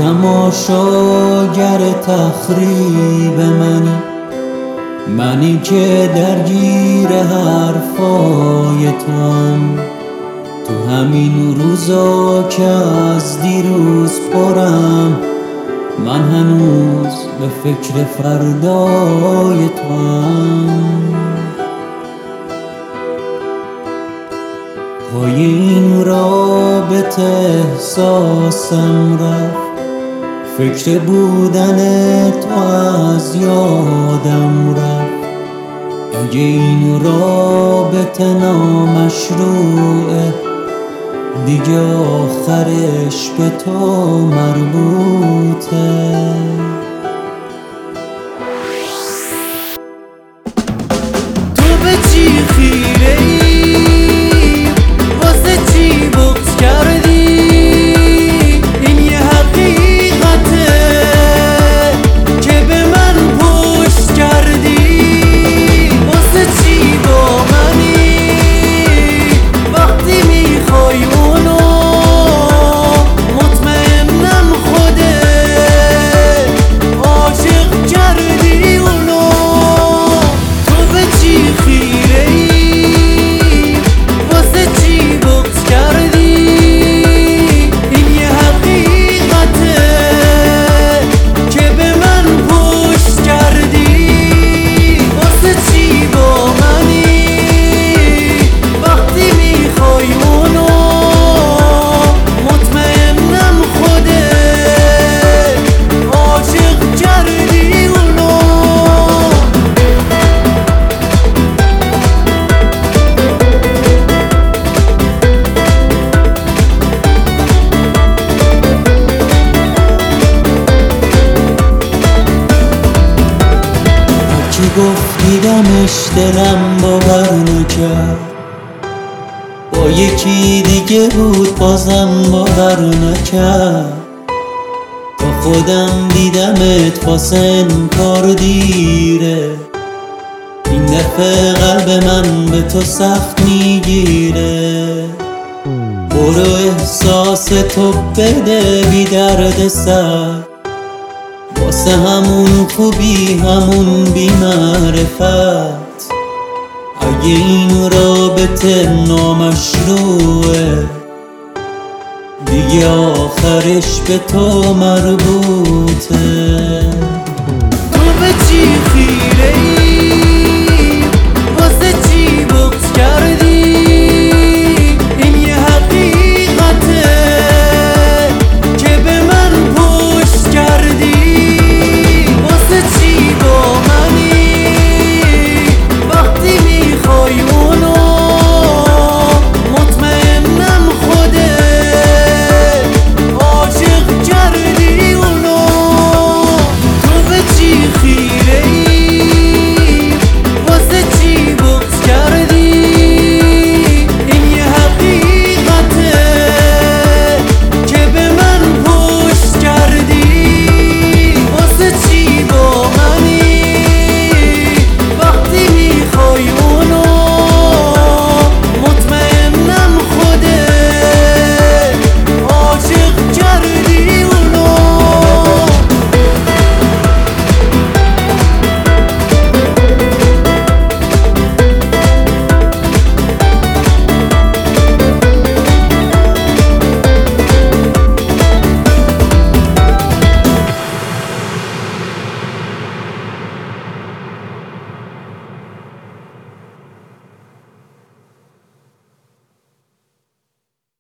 تماشاگر تخریب منی که درگیر حرفای توام. تو همین روزا که از دیروز پرم، من هنوز به فکر فردای توام. پای این رابطه احساسم رفت، فکر بودن تو از یادم رفت. اگه این رابطه نامشروعه، دیگه آخرش به تو مربوطه. تو به چی خیره ای؟ واسه چی بغض کردی؟ این یه حقیقته که به من پشت کردی. واسه چی با منی وقتی میخوای اونو؟ مطمئنم خودت عاشق کردی اونو. تو به چی خیره ای؟ واسه چی بغض کردی؟ این یه حقیقته که به من پشت کردی. واسه چی با منی وقتی میخوای اونو؟ مطمئنم خودت عاشق کردی اونو. هرچی گفت دیدمش دلم باور نکرد، با یکی دیگه بود بازم باور نکرد. تا خودم دیدمت واسه انکار دیره، این دفعه قلب من به تو سخت میگیره. برو احساس تو بده بی درد سر، واسه همون خوبی همون بی معرفت. اگه این رابطه نامشروعه، دیگه آخرش به تو مربوطه.